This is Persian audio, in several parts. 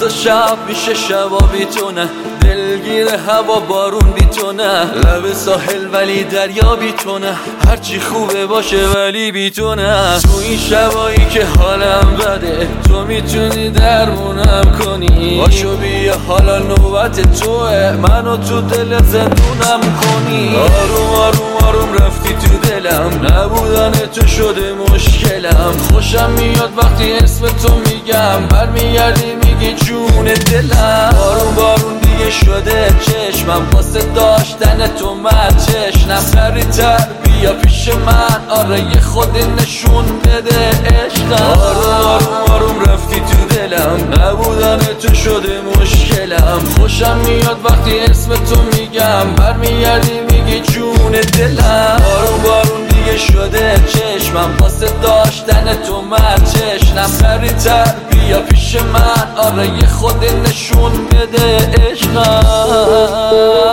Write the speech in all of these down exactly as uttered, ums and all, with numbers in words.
تا شب میشه شبا بی تو نه، دلگیر هوا بارون بی تو نه، لب ساحل ولی دریا بی تو نه، هرچی خوبه باشه ولی بی تو نه. تو این شبایی که حالم بده تو میتونی درمونم کنی، باشو بیا حالا نوبت توه، منو تو دل زندونم کنی. آروم آروم آروم رفتی تو دلم، نبودن تو شده مشکلم، خوشم میاد وقتی اسم تو میگم، برمیگردی میگی جون دلم. بارون بارون دیگه شده چشمم واسه داشتن تو مرچشنم، سریعتر بیا پیش من، آره یه خودی نشون بده عشقم. آروم آروم آروم رفتی تو دلم، نبودن تو شده مشکلم، خوشم میاد وقتی اسم تو میگم، برمیگردی میگی جون دلم. بارون بارون دیگه شده چشمم واسه داشتن تو مرچشنم، سریعتر بیا پیش من، آره یه خودی نشون بده عشقم.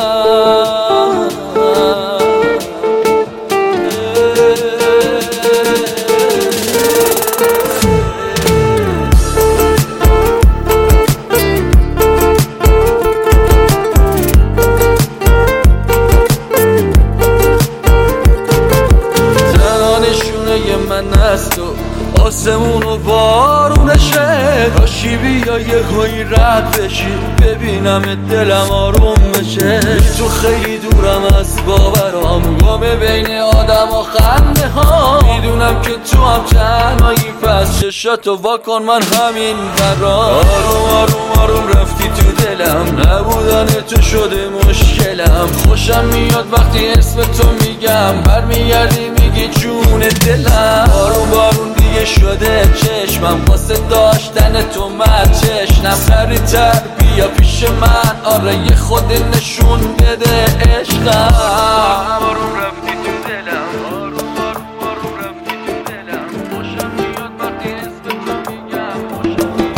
من از تو آسمون و بارونشه، کاشی بیا یه هایی رد بشی ببینم دلم آروم بشه. تو خیلی دورم از باورام، گمه بین آدم و خنده ها، میدونم که تو هم تنهایی، پس چشاتو واکن من همین برام. آروم آروم آروم رفتی تو دلم، نبودن تو شده مشکلم، خوشم میاد وقتی اسم تو میگم، برمیگردی میگی جون دلم. بارون بارون دیگه شده چشمم واسه داشتن تو مرچشنم، سریعتر بیا پیش من، آره یه خودی نشون بده عشقم. آروم رفتی تو دلم، آروم آروم آروم رفتی تو دلم، خوشم میاد وقتی اسم تو میگم.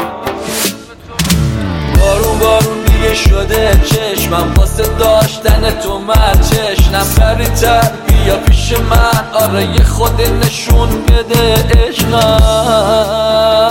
بارون بارون دیگه شده چشمم واسه داشتن تو مرچشنم، سریعتر بیا پیش من، آره یه خودی نشون بده عشقم.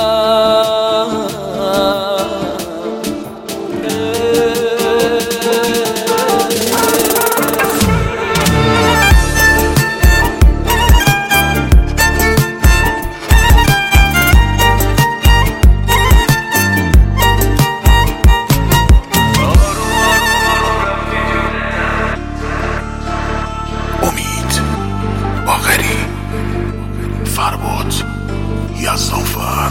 امید باقری، فرباد یزدانفر.